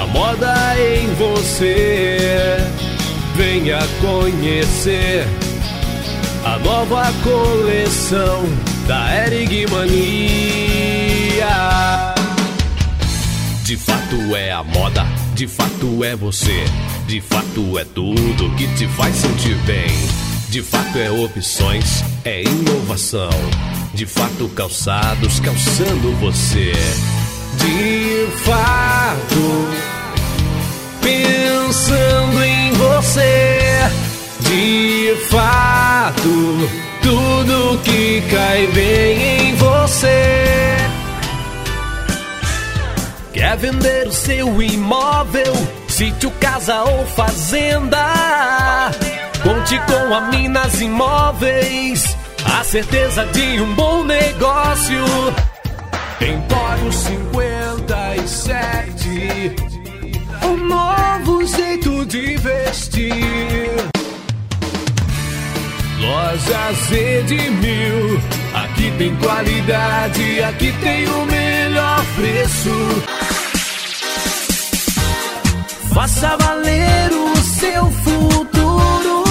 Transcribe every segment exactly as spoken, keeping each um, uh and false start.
moda em você. Venha conhecer a nova coleção da Erig Mania. De fato é a moda, de fato é você, de fato é tudo que te faz sentir bem. De fato é opções, é inovação. De fato calçados calçando você. De fato, pensando em você. De fato, tudo que cai bem em você. Quer vender o seu imóvel, sítio, casa ou fazenda? Conte com a Minas Imóveis, a certeza de um bom negócio. Empório cinquenta e sete, um novo jeito de vestir. Lojas Edmil, aqui tem qualidade, aqui tem o melhor preço. Faça valer o seu futuro.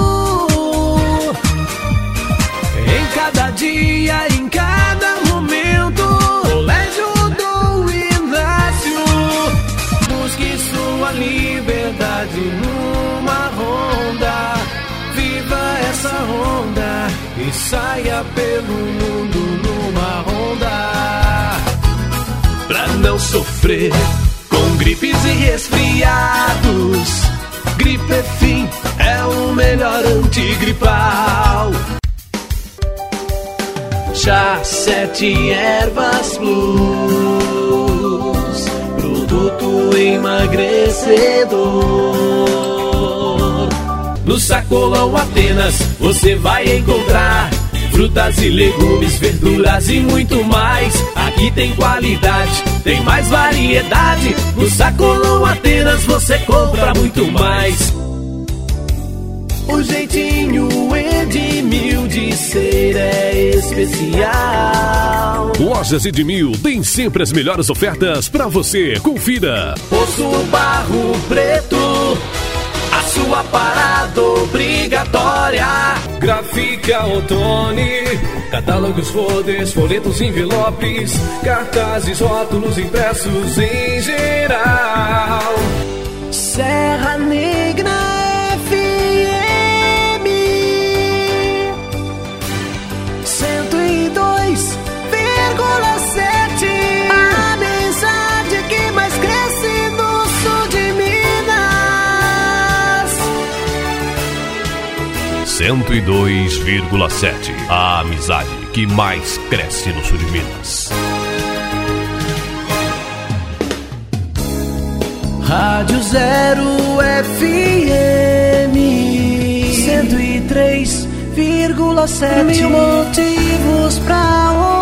Em cada dia, em cada momento. Colégio Dom Inácio. Busque sua liberdade numa Honda. Viva essa Honda e saia pelo mundo numa Honda. Pra não sofrer com gripes e resfriados, Gripefim é o melhor antigripal. Chá Sete Ervas Plus, produto emagrecedor. No Sacolão Atenas você vai encontrar frutas e legumes, verduras e muito mais. Aqui tem qualidade, tem mais variedade. No Sacolão Atenas você compra muito mais. O jeitinho Edmil de ser é especial. Lojas Edmil tem sempre as melhores ofertas pra você. Confira. Poço Barro Preto, a sua parada obrigatória. Gráfica Ottoni, catálogos, folders, folhetos, envelopes, cartazes, rótulos impressos em geral. Serra Negra F M cento e dois vírgula sete, a mensagem que mais cresce no sul de Minas. cento e dois vírgula sete, a amizade que mais cresce no sul de Minas. Rádio Zero F M cento e três vírgula sete, mil motivos pra ouvir.